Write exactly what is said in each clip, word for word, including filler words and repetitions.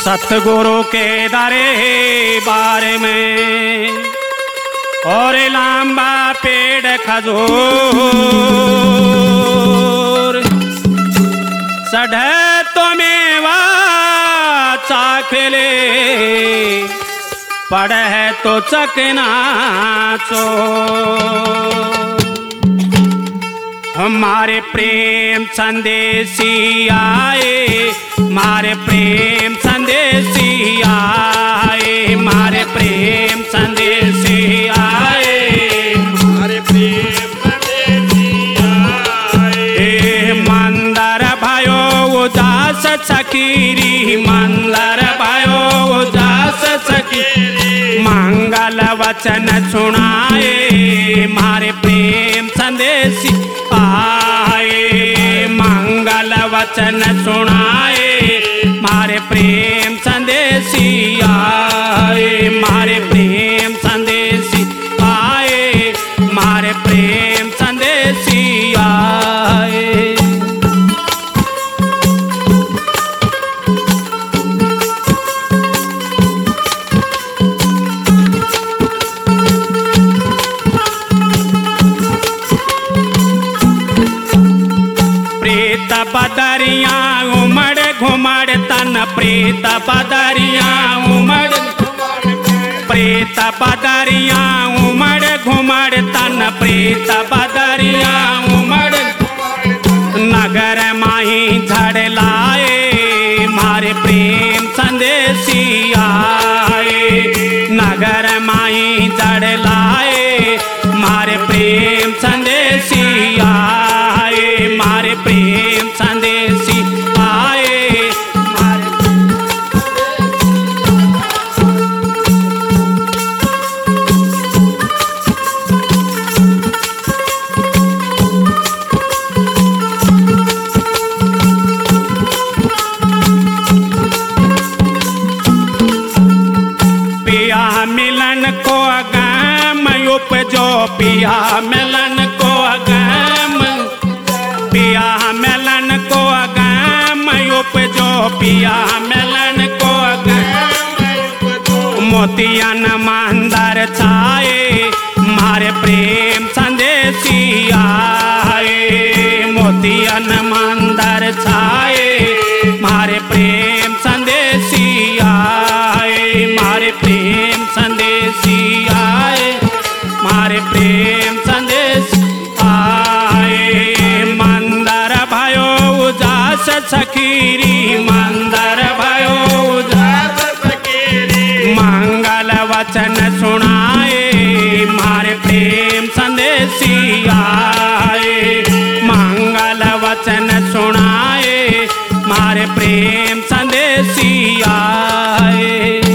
सतगुरु के दरबार में और लंबा पेड़ खजूर सढ़े तो मेवा चाखले पड़ है तो चकना चो हमारे प्रेम संदेशी आए मारे प्रेम संदेशी आए मारे प्रेम संदेशी आए मारे प्रेम संदेशी आए मंदर भयो उदास सकीरी मंदर भयो उदास सकीरी मंगल वचन सुनाए मारे प्रेम संदेशी आए मंगल वचन सुनाए मारे प्रेम संदेशी आए मारे प्रेम संदेशी आए मारे प्रेम संदेशी आए प्रीत बदरिया उमड़ घुमड़ तन प्रीत बदरिया उमड़ प्रीत बदरिया उमड़ घुमड़ तन प्रीत बदरिया उमड़ नगर माही झड़ लाए मारे प्रेम संदेशी आए नगर माही झड़ लाए मारे प्रेम संदेशी आए मारे प्रेम संदेशी आए मारे पिया मिलन को गम उपजो पिया मिलन को गम पिया मिलन को गम उपजो पिया मिलन को गम मोतियन मंदर छाए मारे प्रेम संदेशी आए मोतियन मंदर छाए मारे प्रेम संदेशी आए मारे प्रेम संदेशी आए मारे प्रेम संदेश आए मंदर भयो उजास सखीरी मंदर भयो उजास सकीरी मंगल वचन सुनाए मारे प्रेम संदेशी आए मंगल वचन सुनाए मारे प्रेम संदेशी आए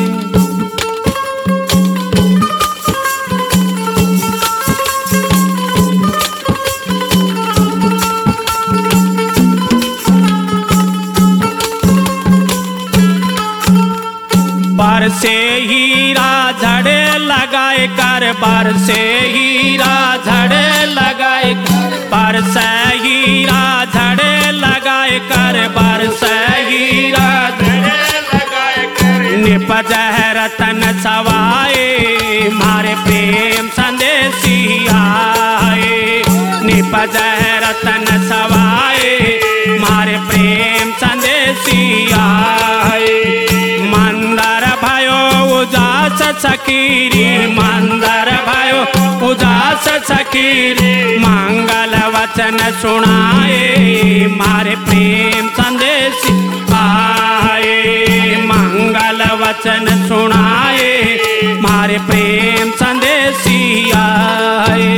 बार से हीरा झड़े लगाए कर बार से हीरा झड़े लगाए बार से हीरा झड़े लगाए कर बार से हीरा झड़े लगाए कर निपज रतन सवाए मारे प्रेम संदेशी आए निपज रतन सवाए मारे प्रेम संदेशी आए मंदर भयो उजास सकीरी मंदर भयो उजास सकीरी मंगल वचन सुनाए मारे प्रेम संदेशी आए मंगल वचन सुनाए मारे प्रेम संदेशी आए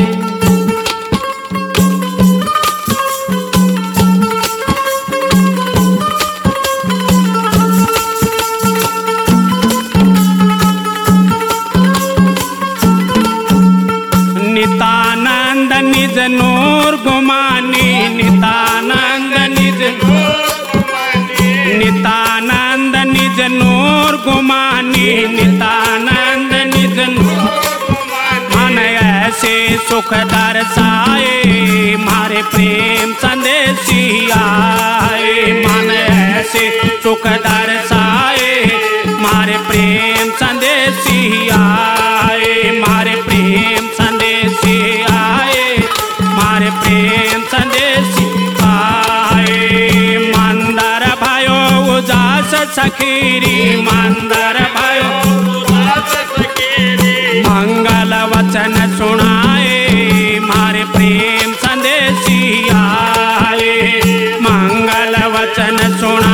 नितानंद निज नूर गुमानी नितानंद निज नितानंद निज नूर गुमानी नितानंद निज नूर मन ऐसे सुख दर्शाए मारे प्रेम संदेशी आए मन ऐसे सुख दर्शाए सखीरी मंदर भयो सुरत सखीरी मंगल वचन सुनाए मारे प्रेम संदेशी आए मंगल वचन सुना